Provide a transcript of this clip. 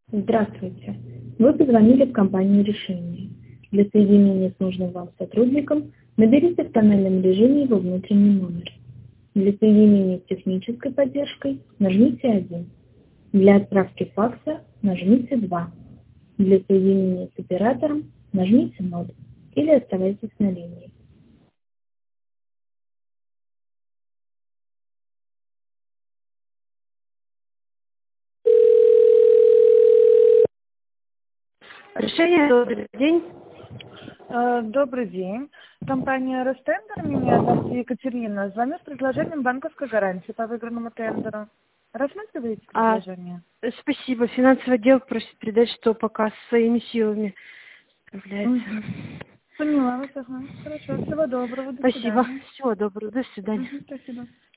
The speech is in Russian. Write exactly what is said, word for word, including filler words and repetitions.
Здравствуйте. Вы позвонили в компанию «Решение». Для соединения с нужным вам сотрудником наберите в тональном режиме его внутренний номер. Для соединения с технической поддержкой нажмите один. Для отправки факса нажмите два. Для соединения с оператором нажмите ноль или оставайтесь на линии. Решение, добрый день. Э, Добрый день. Компания «Ростендер», меня зовут Екатерина. Звоню с предложением банковской гарантии по выигранному тендеру. Рассматриваете А, предложение? спасибо. Финансовый отдел просит передать, что пока своими силами справляется. Угу. Поняла вас, ага. Хорошо, всего доброго, до Спасибо. свидания. Всего доброго. До свидания. Угу, спасибо.